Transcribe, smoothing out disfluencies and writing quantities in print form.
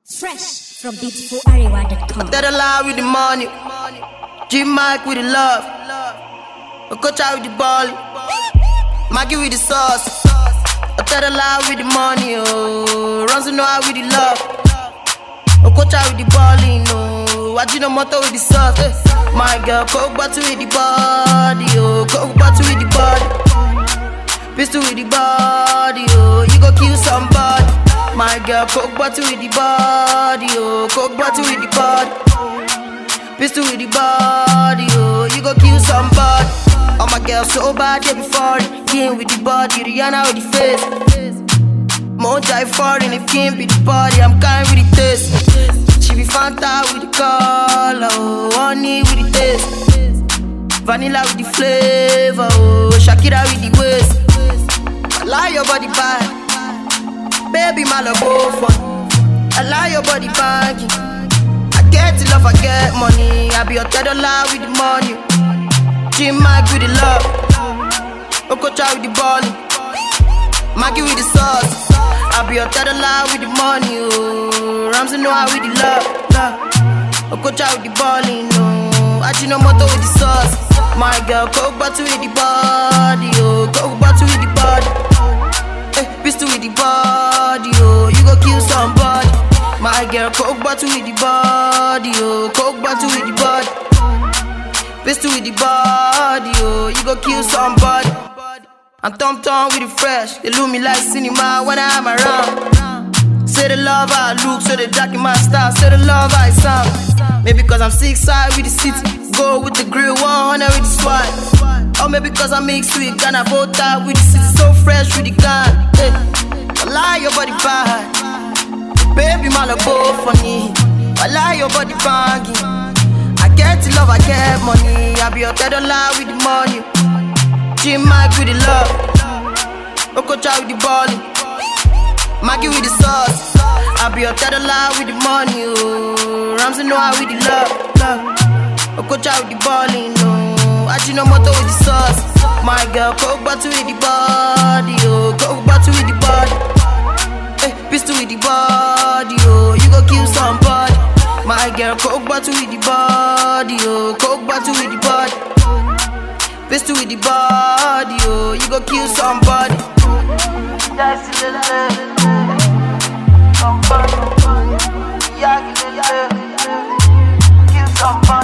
Fresh from beautifularewa.com. That lie with the money, G-Mike with the love, Okocha with the ball, Maggie with the sauce. I tell the lie with the money, oh, Ronzo know how with the love, Okocha with the balling, oh, Ajinomoto with the sauce. My girl, Coke bottle with the body, oh, Coke bottle with the body, pistol with the body, oh, you go kill somebody. My girl, Coke bottle with the body, oh, Coke bottle with the body, pistol with the body, oh, you go kill somebody. Oh my girl, so bad, they be foreign. King with the body, Rihanna with the face. More die foreign, if king be the body, I'm kind with the taste. She be Fanta with the color, oh, honey with the taste. Vanilla with the flavor, oh, Shakira with the waist. I like your body bad. Baby, my love go for. I like your body baggy. I get the love, I get money. I be your $10 with the money. G-Mike with the love, Okocha with the ballin', Maggie with the sauce. I be your $10 with the money. Oh, Ramsey know how with the love, Okocha with the ballin', oh, Ajinomoto with the sauce. My girl, Coke bottle with the body, oh, Coke bottle with the body. Pistol with the body, oh, you go kill somebody. My girl, Coke bottle with the body, oh, Coke bottle with the body, pistol with the body, oh, you go kill somebody. I'm tom-tom with the fresh, they look me like cinema when I'm around. Say the love I look, so they jacking my style, say the love I sound. Maybe cause I'm 6'5" with the city, go with the grill, 100 with the swag. Or maybe cause I mix with Ghana, both out with the city, so fresh with the gun. Hey, I like your body bad, baby, my love go funny. I like your body baggy. I get the love, I get money. I be your $10 with the money. G-Mike with the love, Okocha with the ballin', Maggie with the sauce. I be your $10 with the money. Oh, Ramsey know how with the love, Okocha with the ballin', oh, Ajinomoto with the sauce. My girl, Coke bottle with the body, oh, Coke bottle with the body, pistol with the body, oh, you go kill somebody. My girl, Coke bottle with the body, oh, Coke bottle with the body, pistol with the body, oh, you go kill somebody. Kill somebody.